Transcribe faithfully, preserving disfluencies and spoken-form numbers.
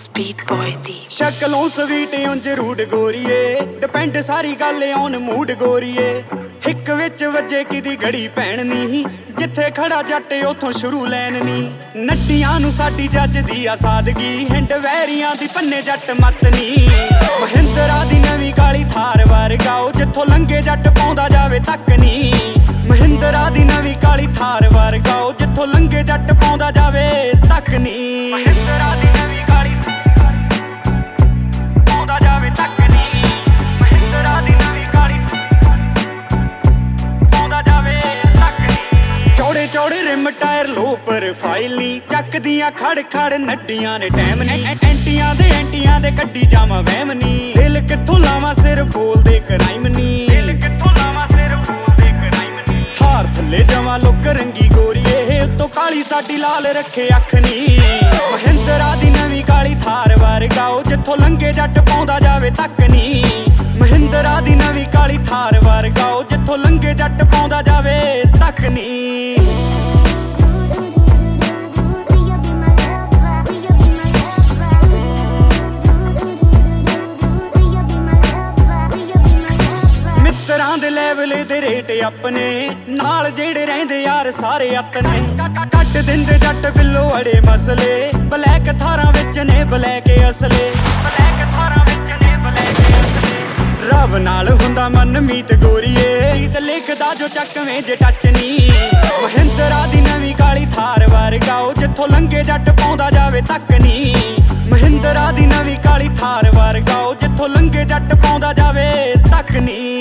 Speed boy ਦੀ ਸ਼ਕਲੋਂ sweet ਉਂਝ ਰੂਡ ਗੋਰੀਏ ਡਿਪੈਂਡ ਸਾਰੀ ਗੱਲ ਔਨ ਮੂਡ ਗੋਰੀਏ ਹਿੱਕ ਵਿੱਚ ਵੱਜੇ ਕਿਦੀ ਘੜੀ ਭੈਣ ਨੀ ਜਿੱਥੇ ਖੜਾ ਜੱਟ ਉਥੋਂ ਸ਼ੁਰੂ ਲੈਣ ਨੀ ਨੱਟੀਆਂ ਨੂੰ ਸਾਡੀ ਜੱਜਦੀ ਆ ਸਾਦਗੀ ਹਿੰਡ ਵੈਰੀਆਂ ਦੀ ਪੰਨੇ ਜੱਟ ਮੱਤ ਨੀ ਮਹਿੰਦਰਾ ਦੀ ਨਵੀਂ ਕਾਲੀ ਥਾਰ ਵਰਗਾਓ ਜਿੱਥੋਂ ਲੰਘੇ ਜੱਟ ਪਾਉਂਦਾ ਜਾਵੇ ਤੱਕ ਨੀ ਮਹਿੰਦਰਾ ਦੀ ਨਵੀਂ ਕਾਲੀ ਥਾਰ ਵਰਗਾਓ ਜਿੱਥੋਂ ਲੰਘੇ ਜੱਟ ਪਾਉਂਦਾ ਜਾਵੇ ਤੱਕ ਨੀ ਮਹਿੰਦਰਾ ਦੀ ਨਵੀਂ ਕਾਲੀ ਪਾਉਂਦਾ ਜਾਵੇ ਤੱਕ ਨੀ ਮਹਿੰਦਰਾ ਦੀ ਨਵੀਂ ਕਾਲੀ ਪਾਉਂਦਾ ਜਾਵੇ ਤੱਕ ਨੀ ਚੌੜੇ ਚੌੜੇ ਰਿਮ ਟਾਇਰ ਲੋ ਪ੍ਰੋਫਾਈਲ ਨੀ ਚੱਕਦੀਆਂ ਖੜ ਖੜ ਨੱਡੀਆਂ ਨੇ ਟਾਈਮ ਨੀ ਐਂਟੀਆਂ ਦੇ ਐਂਟੀਆਂ ਦੇ ਕੱਢੀ ਜਾਵਾਂ ਵਹਿਮ ਨੀ ਦਿਲ ਕਿੱਥੋਂ ਲਾਵਾਂ ਸਿਰ ਬੋਲਦੇ ਕਰਾਈਮ ਨੀ ਦਿਲ ਕਿੱਥੋਂ ਲਾਵਾਂ ਸਿਰ ਬੋਲਦੇ ਕਰਾਈਮ ਨੀ ਥਾਰ ਥੱਲੇ ਜਾਵਾਂ ਲੁੱਕ ਰੰਗੀ ਗੋਰੀਏ ਉੱਤੋਂ ਕਾਲੀ ਸਾਡੀ ਲਾਲ ਰੱਖੇ ਅੱਖ ਨੀ ਮਹਿੰਦਰਾ ਦੀ ਨਵੀਂ ਕਾਲੀ ਥਾਰ ਵਰਗਾਓ ਜਿੱਥੋਂ ਲੰਘੇ ਜੱਟ ਪਾਉਂਦਾ ਜਾਵੇ ਤੱਕ ਨੀ ਮਹਿੰਦਰਾ ਦੀ ਨਵੀਂ ਕਾਲੀ ਥਾਰ ਵਰਗਾਓ ਜਿੱਥੋਂ ਲੰਘੇ ਜੱਟ ਪਾਉਂਦਾ ਜਾਵੇ ਤੱਕ ਨੀ ਮਿੱਤਰਾਂ ਦੇ ਲੈਵਲ ਦੇ ਰੇਟ ਆਪਣੇ ਨਾਲ ਜਿਹੜੇ ਰਹਿੰਦੇ ਯਾਰ ਸਾਰੇ ਆਪਣੇ ਕੱਟ ਦਿੰਦੇ ਜੱਟ ਬਿੱਲੋ ਅੜੇ ਮਸਲੇ ਬਲੈਕ ਥਾਰਾਂ ਵਿੱਚ ਨੇ ਬਲੈਕ ਅਸਲੇ ਬਲੈਕ ਥਾਰਾਂ ਵਿੱਚ ਨੇ ਬਲੈਕ ਅਸਲੇ ਰੱਬ ਨਾਲ ਹੁੰਦਾ ਮਨਮੀਤ ਗੋਰੀਏ ਤੇ ਲਿਖਦਾ ਜੋ ਚੱਕਵੇਂ ਜੇ ਟੱਚ ਨੀ ਮਹਿੰਦਰਾ ਦੀ ਨਵੀਂ ਕਾਲੀ ਥਾਰ ਵਰਗਾਓ ਜਿੱਥੋਂ ਲੰਘੇ ਜੱਟ ਪਾਉਂਦਾ ਜਾਵੇ ਤੱਕ ਨੀ ਮਹਿੰਦਰਾ ਦੀ ਨਵੀਂ ਕਾਲੀ ਥਾਰ ਵਰਗਾਓ ਜਿੱਥੋਂ ਲੰਘੇ ਜੱਟ ਪਾਉਂਦਾ ਜਾਵੇ ਤੱਕ ਨੀ